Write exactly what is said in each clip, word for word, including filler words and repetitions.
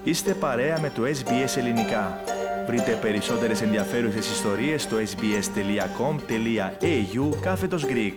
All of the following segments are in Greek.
Είστε παρέα με το ες μπι ες Ελληνικά. Βρείτε περισσότερες ενδιαφέρουσες ιστορίες στο sbs.com.au κάθετος Greek.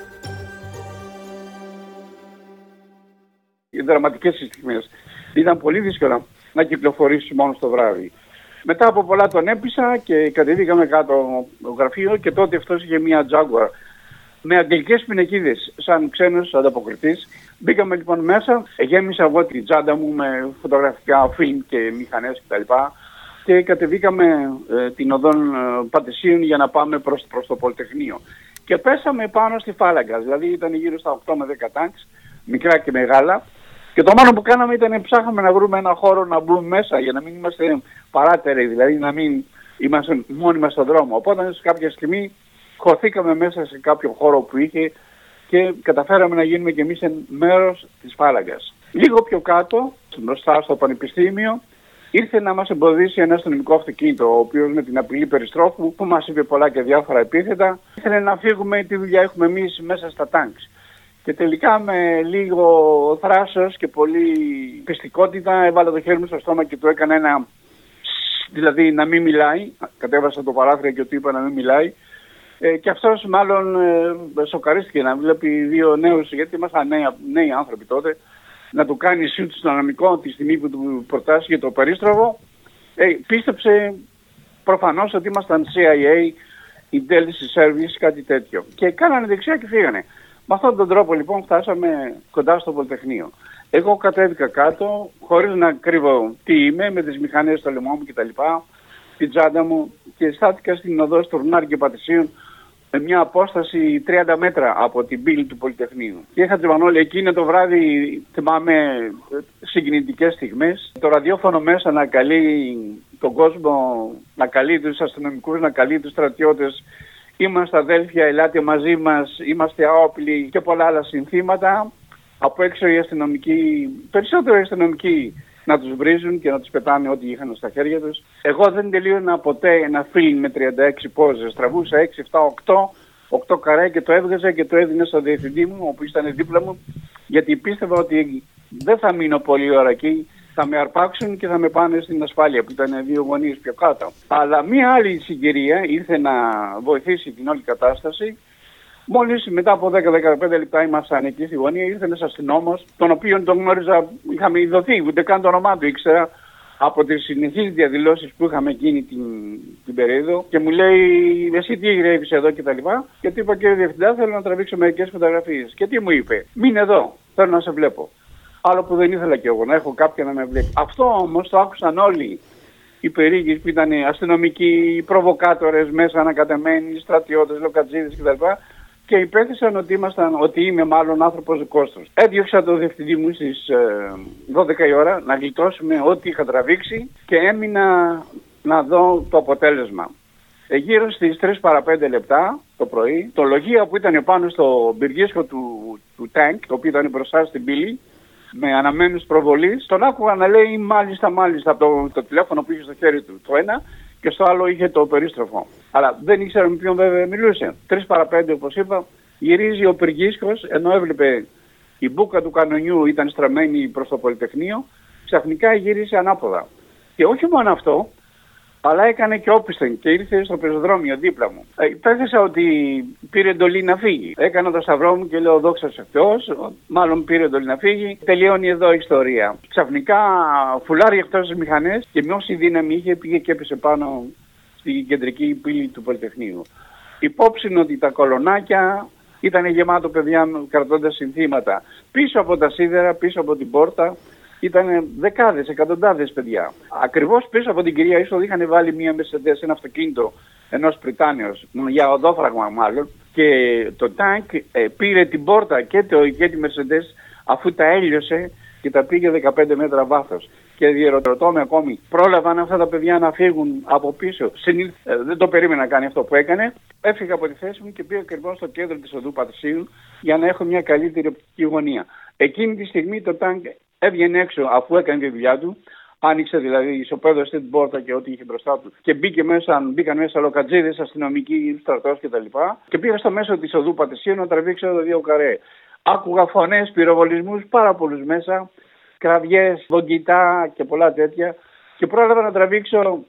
Οι δραματικές στιγμές. Ήταν πολύ δύσκολο να κυκλοφορήσει μόνο το βράδυ. Μετά από πολλά τον έπεισα και κατεβήκαμε κάτω το γραφείο και τότε αυτός είχε μια Jaguar με αγγλικές πινακίδες σαν ξένος ανταποκριτής. Μπήκαμε λοιπόν μέσα, γέμισα εγώ τη τσάντα μου με φωτογραφικά φιλμ και μηχανές κτλ. Και κατεβήκαμε ε, την οδόν ε, Πατησίων για να πάμε προς, προς το Πολυτεχνείο. Και πέσαμε πάνω στη φάλαγγα, δηλαδή ήταν γύρω στα οκτώ με δέκα τάγκς, μικρά και μεγάλα. Και το μόνο που κάναμε ήταν ψάχαμε να βρούμε ένα χώρο να μπούμε μέσα για να μην είμαστε παράτεροι, δηλαδή να μην είμαστε μόνοι μας στον δρόμο. Οπότε σε κάποια στιγμή χωθήκαμε μέσα σε κάποιο χώρο που είχε και καταφέραμε να γίνουμε κι εμείς μέρος της φάλαγγας. Λίγο πιο κάτω, μπροστά στο Πανεπιστήμιο, ήρθε να μας εμποδίσει ένα αστυνομικό αυτοκίνητο, ο οποίος με την απειλή περιστρόφου, που μας είπε πολλά και διάφορα επίθετα, ήθελε να φύγουμε, τι δουλειά έχουμε εμείς μέσα στα τάγκς. Και τελικά με λίγο θράσος και πολύ πιστικότητα έβαλα το χέρι μου στο στόμα και του έκανα ένα, δηλαδή να μην μιλάει. Κατέβασα το παράθυρο και του είπα να μην μιλάει. Ε, και αυτός μάλλον ε, σοκαρίστηκε να βλέπει δύο νέους, γιατί ήμασταν νέοι, νέοι άνθρωποι τότε, να του κάνει σιούτ στο αναμικό τη στιγμή που του προτάσει το περίστροφο. Ε, πίστεψε προφανώς ότι ήμασταν σι άι έι, Intelligence Service, κάτι τέτοιο. Και κάνανε δεξιά και φύγανε. Με αυτόν τον τρόπο λοιπόν φτάσαμε κοντά στο Πολυτεχνείο. Εγώ κατέβηκα κάτω, χωρίς να κρύβω τι είμαι, με τις μηχανές στο λαιμό μου κτλ. Την τσάντα μου και στάθηκα στην οδό Στουρνάρη και Πατησίων με μια απόσταση τριάντα μέτρα από την πύλη του Πολυτεχνείου. Και είχα τζιβανόλη εκείνο το βράδυ, θυμάμαι συγκινητικές στιγμές. Το ραδιόφωνο μέσα να καλεί τον κόσμο, να καλεί τους αστυνομικούς, να καλεί τους στρατιώτες. Είμαστε αδέλφια, ελάτε μαζί μας, είμαστε άοπλοι και πολλά άλλα συνθήματα. Από έξω οι αστυνομικοί, περισσότερο οι αστυνομικοί, να τους βρίζουν και να τους πετάνε ό,τι είχαν στα χέρια τους. Εγώ δεν τελείωνα ποτέ ένα φιλμ με τριάντα έξι πόζες. Τραβούσα έξι, επτά, οκτώ, οκτώ καρέ και το έβγαζα και το έδινε στον διευθυντή μου, όπου ήταν δίπλα μου, γιατί πίστευα ότι δεν θα μείνω πολλή ώρα εκεί. Θα με αρπάξουν και θα με πάνε στην ασφάλεια, που ήταν δύο γωνίες πιο κάτω. Αλλά μία άλλη συγκυρία ήρθε να βοηθήσει την όλη κατάσταση. Μόλις μετά από δέκα με δεκαπέντε λεπτά ήμασταν εκεί στη γωνία, ήρθε ένας αστυνόμος, τον οποίο τον γνώριζα, είχαμε ειδωθεί, ούτε καν το όνομά του ήξερα, από τις συνεχείς διαδηλώσεις που είχαμε εκείνη την, την περίοδο, και μου λέει, εσύ τι γυρεύεις εδώ κτλ. Και του είπα, κύριε Διευθυντά, θέλω να τραβήξω μερικές φωτογραφίες. Και τι μου είπε, μείνε εδώ, θέλω να σε βλέπω. Άλλο που δεν ήθελα κι εγώ, να έχω κάποιον να με βλέπει. Αυτό όμως το άκουσαν όλοι οι περίγυροι που ήταν αστυνομικοί, οι προβοκάτορες μέσα ανακατεμένοι, στρατιώτες, λοκατζίδες κτλ. Και υπέθεσαν ότι, ήμασταν, ότι είμαι μάλλον άνθρωπος δικός τους. Έδιωξα το διευθυντή μου στις ε, δώδεκα η ώρα να γλιτώσουμε ό,τι είχα τραβήξει και έμεινα να δω το αποτέλεσμα. Ε, γύρω στις τρεις παρά πέντε λεπτά το πρωί, το λογία που ήταν πάνω στο πυργίσκο του, του τάγκ, το οποίο ήταν μπροστά στην πύλη, με αναμένους προβολής, τον άκουγα να λέει μάλιστα, μάλιστα από το, το τηλέφωνο που είχε στο χέρι του το ένα και στο άλλο είχε το περίστροφο. Αλλά δεν ήξερα με ποιον βέβαια μιλούσε. Τρεις παρά πέντε, όπως είπα, γυρίζει ο πυργίσκος, ενώ έβλεπε η μπούκα του κανονιού ήταν στραμμένη προς το Πολυτεχνείο, ξαφνικά γύρισε ανάποδα. Και όχι μόνο αυτό, αλλά έκανε και όπισθεν και ήρθε στο πεζοδρόμιο δίπλα μου. Ε, Πέθεσα ότι πήρε εντολή να φύγει. Έκανα το σταυρό μου και λέω δόξα σε Θεός, μάλλον πήρε εντολή να φύγει. Τελειώνει εδώ η ιστορία. Ξαφνικά φουλάρει εκτός τις μηχανές και με όση δύναμη είχε πήγε και έπεσε πάνω στην κεντρική πύλη του Πολυτεχνείου. Υπόψη είναι ότι τα κολονάκια ήταν γεμάτο παιδιά κρατώντας συνθήματα. Πίσω από τα σίδερα, πίσω από την πόρτα, ήταν δεκάδες, εκατοντάδες παιδιά. Ακριβώς πίσω από την κυρία είσοδο είχαν βάλει μία Mercedes, ένα αυτοκίνητο ενός Πριτάνεως, για οδόφραγμα μάλλον, και το τάγκ ε, πήρε την πόρτα και, το, και τη Mercedes, αφού τα έλειωσε και τα πήγε δεκαπέντε μέτρα βάθος. Και διερωτώ με ακόμη, πρόλαβαν αυτά τα παιδιά να φύγουν από πίσω. Συνήθ, ε, δεν το περίμενα να κάνει αυτό που έκανε. Έφυγα από τη θέση μου και πήγα ακριβώς στο κέντρο της οδού Πατησίων για να έχω μια καλύτερη οπτική γωνία. Εκείνη τη στιγμή το τάγκ έβγαινε έξω αφού έκανε τη δουλειά του. Άνοιξε δηλαδή, ισοπαίδωσε την πόρτα και ό,τι είχε μπροστά του. Και μπήκε μέσα, μπήκαν μέσα λοκατζίδες, αστυνομικοί, στρατός κτλ. Και, και πήγα στο μέσο της οδού Πατησίων να τραβήξω το δύο καρέ. Άκουγα φωνές, πυροβολισμούς, πάρα πολλούς μέσα. κραυγές, βογγητά και πολλά τέτοια. Και πρόλαβα να τραβήξω,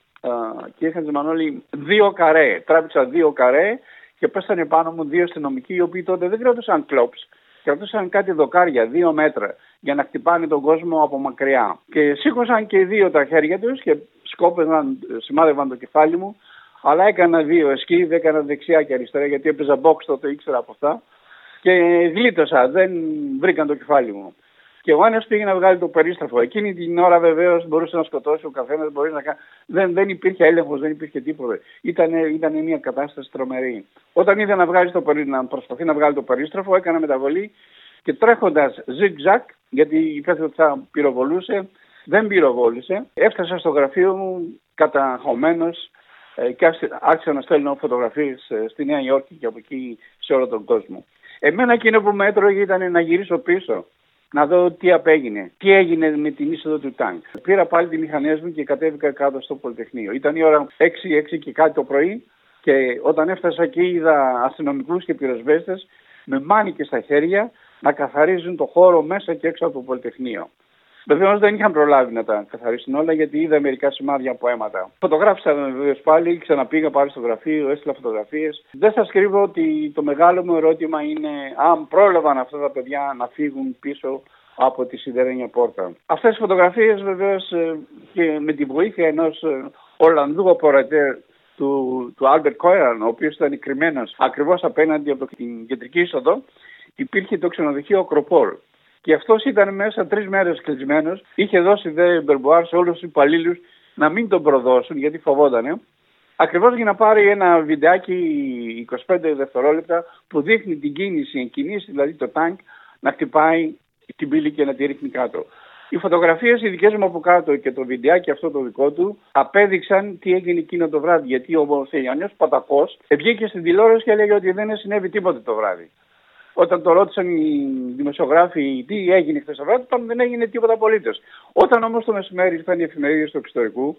κύριε Χατζημανόλη, δύο καρέ. Τράβηξα δύο καρέ και πέσανε πάνω μου δύο αστυνομικοί, οι οποίοι τότε δεν κρατούσαν κλόπς. Κρατούσαν κάτι δοκάρια, δύο μέτρα, για να χτυπάνε τον κόσμο από μακριά. Και σήκωσαν και οι δύο τα χέρια τους και σκόπευαν, σημάδευαν το κεφάλι μου. Αλλά έκανα δύο εσκίβ, έκανα δεξιά και αριστερά, γιατί έπαιζα box τότε, ήξερα από αυτά. Και γλίτωσα, δεν βρήκαν το κεφάλι μου. Και ο ένας πήγε να βγάλει το περίστραφο. Εκείνη την ώρα βεβαίως μπορούσε να σκοτώσει ο καθένας, μπορεί να κάνει. Δεν, δεν υπήρχε έλεγχος, δεν υπήρχε τίποτα. Ήταν, ήταν μια κατάσταση τρομερή. Όταν είδα να, βγάλει το, να προσπαθεί να βγάλει το περίστραφο, έκανα μεταβολή και τρέχοντας zigzag, γιατί υπέθετε ότι θα πυροβολούσε, δεν πυροβόλησε. Έφτασα στο γραφείο μου καταχωμένος και άρχισα να στέλνω φωτογραφίες στη Νέα Υόρκη και από εκεί σε όλο τον κόσμο. Εμένα εκείνο που με έτρωγε ήταν να γυρίσω πίσω, να δω τι απέγινε, τι έγινε με την είσοδο του τάγκ. Πήρα πάλι τη μηχανές μου και κατέβηκα κάτω στο Πολυτεχνείο. Ήταν η ώρα έξι, έξι και κάτι το πρωί και όταν έφτασα εκεί είδα αστυνομικούς και πυροσβέστες με μάνικες στα χέρια να καθαρίζουν το χώρο μέσα και έξω από το Πολυτεχνείο. Βεβαίως δεν είχαν προλάβει να τα καθαρίσουν όλα, γιατί είδα μερικά σημάδια από αίματα. Φωτογράφησα βεβαίως πάλι, ξαναπήγα πάλι στο γραφείο, έστειλα φωτογραφίες. Δεν σας κρύβω ότι το μεγάλο μου ερώτημα είναι αν πρόλαβαν αυτά τα παιδιά να φύγουν πίσω από τη σιδερένια πόρτα. Αυτές τις φωτογραφίες βεβαίως και με τη βοήθεια ενός Ολλανδού οπερατέρ του, του Albert Coiran, ο οποίος ήταν κρυμμένος ακριβώς απέναντι από την κεντρική είσοδο, υπήρχε το ξενοδοχείο Ακροπόλ. Και αυτός ήταν μέσα τρεις μέρες κλεισμένος. Είχε δώσει δε μπερμπουάρ σε όλους τους υπαλλήλους να μην τον προδώσουν, γιατί φοβότανε. Ακριβώς για να πάρει ένα βιντεάκι είκοσι πέντε δευτερόλεπτα που δείχνει την κίνηση, εν κινήσει δηλαδή το τάγκ να χτυπάει την πύλη και να τη ρίχνει κάτω. Οι φωτογραφίες οι δικές μου από κάτω και το βιντεάκι αυτό το δικό του απέδειξαν τι έγινε εκείνο το βράδυ. Γιατί ο Θεγιανιός Πατακός βγήκε στην τηλεόραση και έλεγε ότι δεν συνέβη τίποτε το βράδυ. Όταν το ρώτησαν οι δημοσιογράφοι τι έγινε χθες το βράδυ, είπαν δεν έγινε τίποτα απολύτως. Όταν όμως το μεσημέρι ήρθαν οι εφημερίδες του εξωτερικού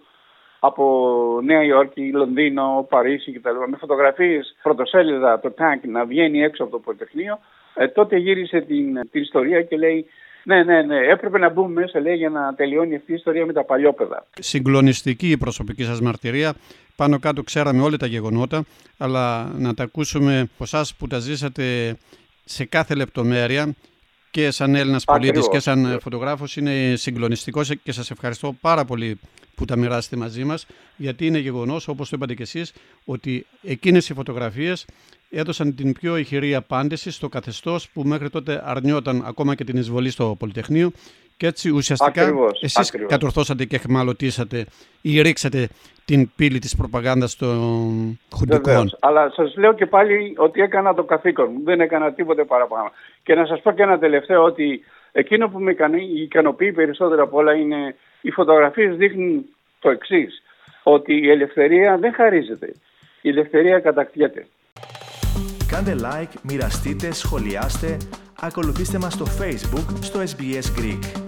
από Νέα Υόρκη, Λονδίνο, Παρίσι κτλ. Με φωτογραφίες πρωτοσέλιδα το τάγκ να βγαίνει έξω από το Πολυτεχνείο, ε, τότε γύρισε την, την ιστορία και λέει ναι, ναι, ναι, έπρεπε να μπούμε μέσα, λέει, για να τελειώνει αυτή η ιστορία με τα παλιόπαιδα. Συγκλονιστική η προσωπική σας μαρτυρία. Πάνω κάτω ξέραμε όλα τα γεγονότα, αλλά να τα ακούσουμε από εσάς που τα ζήσατε σε κάθε λεπτομέρεια και σαν Έλληνας πολίτης και σαν φωτογράφος είναι συγκλονιστικό και σας ευχαριστώ πάρα πολύ που τα μοιράσετε μαζί μας, γιατί είναι γεγονός, όπως το είπατε και εσείς, ότι εκείνες οι φωτογραφίες έδωσαν την πιο ηχηρή απάντηση στο καθεστώς που μέχρι τότε αρνιόταν ακόμα και την εισβολή στο Πολυτεχνείο και έτσι ουσιαστικά ακριβώς, εσείς ακριβώς. κατορθώσατε και εχμαλωτήσατε ή ρίξατε την πύλη της προπαγάνδας των χουντικών. Βεβαίως. Αλλά σας λέω και πάλι ότι έκανα το καθήκον μου, δεν έκανα τίποτε παραπάνω. Και να σας πω και ένα τελευταίο, ότι εκείνο που με ικανοποιεί περισσότερο από όλα είναι οι φωτογραφίες δείχνουν το εξής, ότι η ελευθερία δεν χαρίζεται, η ελευθερία κατακτιέται. Κάντε like, μοιραστείτε, σχολιάστε, ακολουθήστε μας στο Facebook, στο ες μπι ες Greek.